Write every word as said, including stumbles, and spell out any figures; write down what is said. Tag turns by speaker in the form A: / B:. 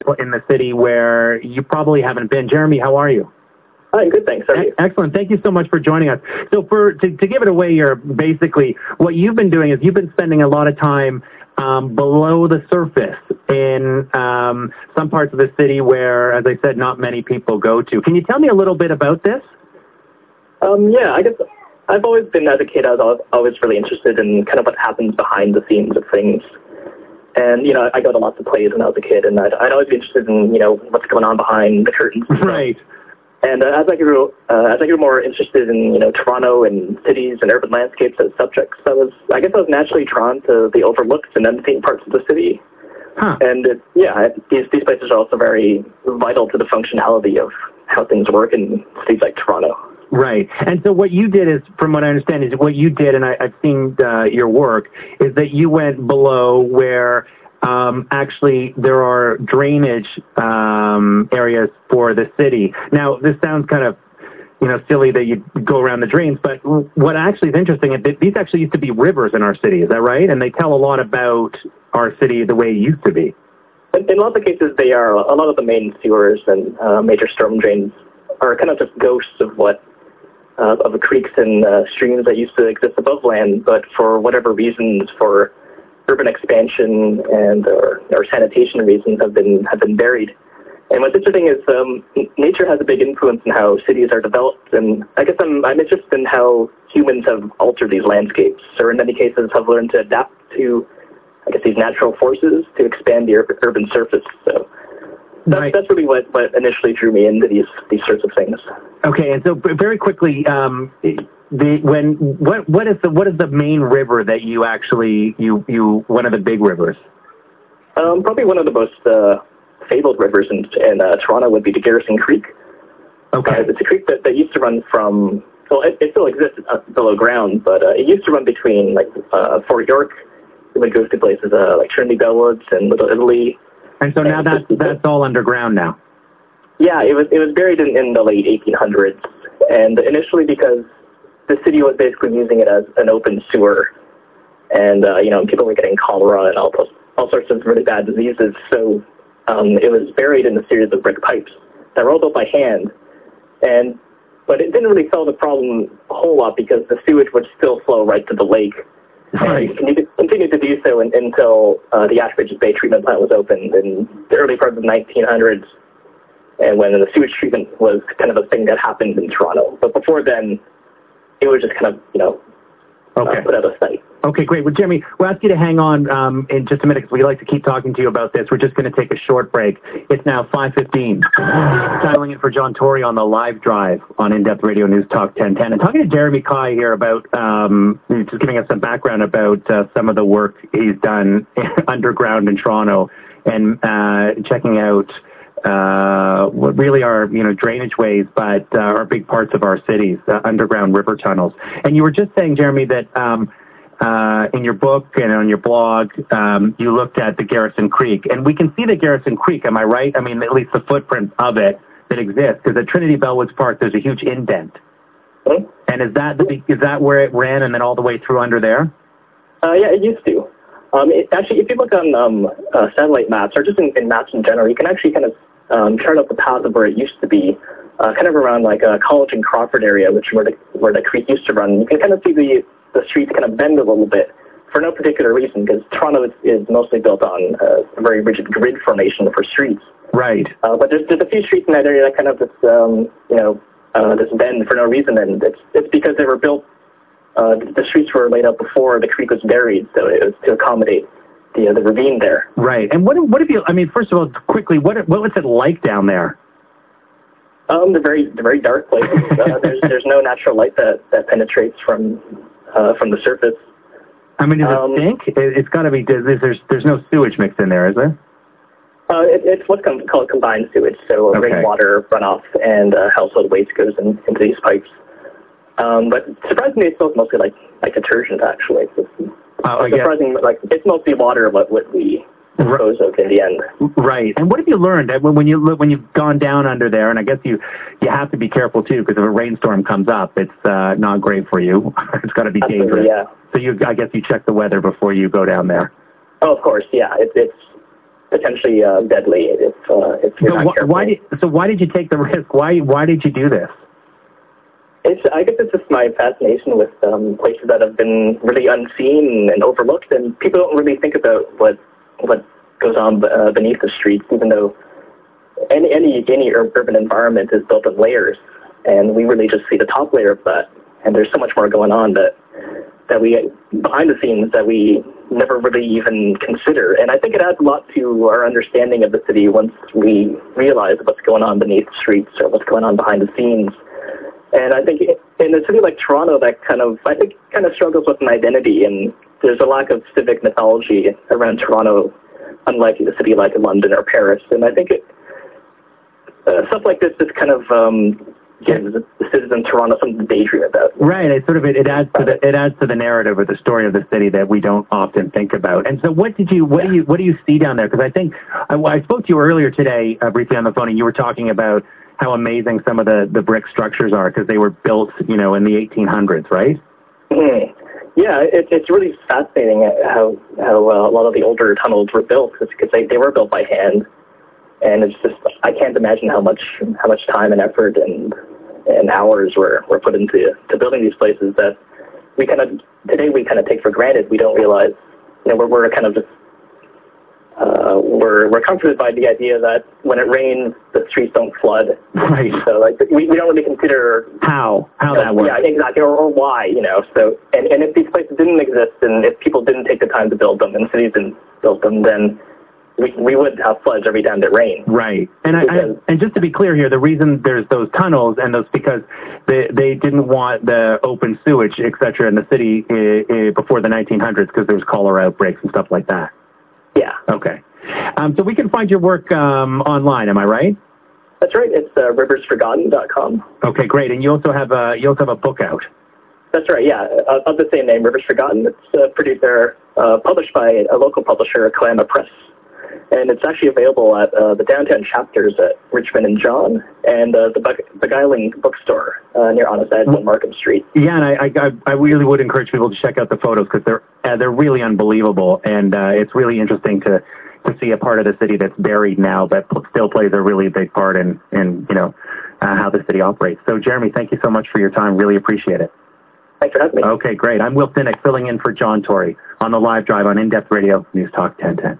A: in the city where you probably haven't been. Jeremy, how are you?
B: Hi, good, thanks. How are you?
A: Excellent. Thank you so much for joining us. So for to, to give it away, you're basically, what you've been doing is you've been spending a lot of time um, below the surface in um, some parts of the city where, as I said, not many people go to. Can you tell me a little bit about this?
B: Um, yeah, I guess I've always been, as a kid, I was always really interested in kind of what happens behind the scenes of things. And, you know, I go to lots of plays when I was a kid, and I'd, I'd always be interested in, you know, what's going on behind the curtains.
A: Right.
B: And uh, as I grew, uh, as I grew more interested in, you know, Toronto and cities and urban landscapes as subjects, I was, I guess I was naturally drawn to the overlooked and unseen parts of the city.
A: Huh.
B: And it, yeah, these these places are also very vital to the functionality of how things work in cities like Toronto.
A: Right. And so what you did is, from what I understand, is what you did, and I, I've seen uh, your work, is that you went below where um, actually there are drainage um, areas for the city. Now, this sounds kind of, you know, silly that you go around the drains, but what actually is interesting is that these actually used to be rivers in our city. Is that right? And they tell a lot about our city the way it used to be.
B: In, in lots of cases, they are. A lot of the main sewers and uh, major storm drains are kind of just ghosts of what Uh, of the creeks and uh, streams that used to exist above land, but for whatever reasons, for urban expansion and or, or sanitation reasons, have been have been buried. And what's interesting is um, nature has a big influence in how cities are developed, and I guess I'm I'm interested in how humans have altered these landscapes, or in many cases have learned to adapt to, I guess, these natural forces to expand the ur- urban surface. So. That's,
A: right.
B: that's really what, what initially drew me into these these sorts of things.
A: Okay, and so very quickly, um, the when what what is the what is the main river that you actually you you one of the big rivers?
B: Um, probably one of the most uh, fabled rivers in, in uh, Toronto would be the Garrison Creek.
A: Okay,
B: uh, it's a creek that, that used to run from well, it, it still exists uh, below ground, but uh, it used to run between like uh, Fort York. It would go to places uh, like Trinity Bellwoods and Little Italy.
A: And so now that's that's all underground now.
B: Yeah, it was it was buried in, in the late eighteen hundreds, and initially because the city was basically using it as an open sewer, and uh, you know, people were getting cholera and all all sorts of really bad diseases. So um, it was buried in a series of brick pipes that were all built by hand, and but it didn't really solve the problem a whole lot because the sewage would still flow right to the lake.
A: Right.
B: And continued, continued to do so in, until uh, the Ashbridges Bay treatment plant was opened in the early part of the nineteen hundreds, and when the sewage treatment was kind of a thing that happened in Toronto. But before then, it was just kind of, you know,
A: okay.
B: uh, put out of sight.
A: Okay, great. Well, Jeremy, we'll ask you to hang on um, in just a minute because we'd like to keep talking to you about this. We're just going to take a short break. It's now five fifteen. Dialing in for John Tory on the live drive on In-Depth Radio News Talk ten ten. And talking to Jeremy Kai here about, um, just giving us some background about uh, some of the work he's done underground in Toronto and uh, checking out uh, what really are, you know, drainage ways, but uh, are big parts of our cities, uh, underground river tunnels. And you were just saying, Jeremy, that um, Uh, in your book and on your blog, um, you looked at the Garrison Creek, and we can see the Garrison Creek. Am I right? I mean, at least the footprint of it that exists, because at Trinity Bellwoods Park, there's a huge indent.
B: Hmm?
A: And is that the, is that where it ran, and then all the way through under there?
B: Uh, yeah, it used to. Um, it, actually, if you look on um, uh, satellite maps, or just in, in maps in general, you can actually kind of um, chart out the path of where it used to be, uh, kind of around like uh, College and Crawford area, which where the where the creek used to run. You can kind of see the the streets kind of bend a little bit for no particular reason, because Toronto is, is mostly built on uh, a very rigid grid formation for streets.
A: Right.
B: Uh, but there's, there's a few streets in that area that kind of just, um, you know, uh, just bend for no reason, and it's it's because they were built, uh, the streets were laid out before the creek was buried, so it was to accommodate the uh, the ravine there.
A: Right. And what what have you, I mean, first of all, quickly, what what was it like down there?
B: Um, the very the very dark places. uh, there's there's no natural light that, that penetrates from uh, from the surface.
A: I mean, does
B: um,
A: it stink? It, it's got to be. There's there's there's no sewage mixed in there, is there?
B: Uh, it, it's what's called combined sewage, so
A: Okay.
B: rainwater runoff and uh, household waste goes in, into these pipes. Um, but surprisingly, it smells mostly like like detergent. Actually, it's,
A: Uh,
B: it's surprising. Like it's mostly water. What what we dispose of in the end.
A: Right. And what have you learned when when you when you've gone down under there? And I guess you you have to be careful too, because if a rainstorm comes up, it's uh, not great for you. It's got to be
B: Absolutely,
A: dangerous.
B: yeah.
A: So you, I guess you check the weather before you go down there.
B: Oh, of course, yeah. It, it's potentially uh, deadly if uh, if you're
A: so
B: not
A: wh-
B: careful.
A: Why did, so why did you take the risk? Why why did you do this?
B: It's, I guess it's just my fascination with um, places that have been really unseen and overlooked, and people don't really think about what what goes on uh, beneath the streets, even though any any any urban environment is built in layers, and we really just see the top layer of that. And there's so much more going on that that we behind the scenes that we never really even consider. And I think it adds a lot to our understanding of the city once we realize what's going on beneath the streets or what's going on behind the scenes. And I think in a city like Toronto, that kind of, I think, kind of struggles with an identity, and there's a lack of civic mythology around Toronto, unlike a city like London or Paris. And I think it, uh, stuff like this just kind of um, gives the citizens of Toronto something to daydream about.
A: Right. It sort of it, it adds to the it adds to the narrative or the story of the city that we don't often think about. And so, what did you what do you what do you see down there? Because I think I, I spoke to you earlier today, uh, briefly on the phone, and you were talking about how amazing some of the, the brick structures are because they were built, you know, in the eighteen hundreds, right?
B: Mm-hmm. Yeah, it, it's really fascinating how how uh, a lot of the older tunnels were built because they, they were built by hand, and it's just I can't imagine how much how much time and effort and and hours were, were put into to building these places that we kind of today we kind of take for granted. We don't realize, you know, we're we're kind of just Uh, we're we're comforted by the idea that when it rains, the streets don't flood.
A: Right.
B: So like we, we don't really consider
A: how how
B: you know,
A: that works.
B: Yeah, exactly, or, or why, you know. So and, and if these places didn't exist, and if people didn't take the time to build them, and cities didn't build them, then we we would have floods every time it rained.
A: Right. And I, I and just to be clear here, the reason there's those tunnels and those because they they didn't want the open sewage, et cetera, in the city uh, uh, before the nineteen hundreds because there was cholera outbreaks and stuff like that.
B: Yeah.
A: Okay. Um, so we can find your work um, online, am I right?
B: That's right. It's uh, rivers forgotten dot com.
A: Okay, great. And you also have a you also have a book out.
B: That's right. Yeah, uh, of the same name, Rivers Forgotten. It's uh, produced there, uh, published by a local publisher, Kalama Press, and it's actually available at uh, the downtown chapters at Richmond and John, and uh, the Beg- Beguiling Bookstore uh, near Honest Ed on Markham Street.
A: Yeah, and I, I I really would encourage people to check out the photos because they're uh, they're really unbelievable, and uh, it's really interesting to. to see a part of the city that's buried now, but still plays a really big part in, in you know, uh, how the city operates. So, Jeremy, thank you so much for your time. Really appreciate it.
B: Thanks for having me.
A: Okay, great. I'm Will Sinek, filling in for John Tory on the live drive on In-Depth Radio, News Talk ten ten.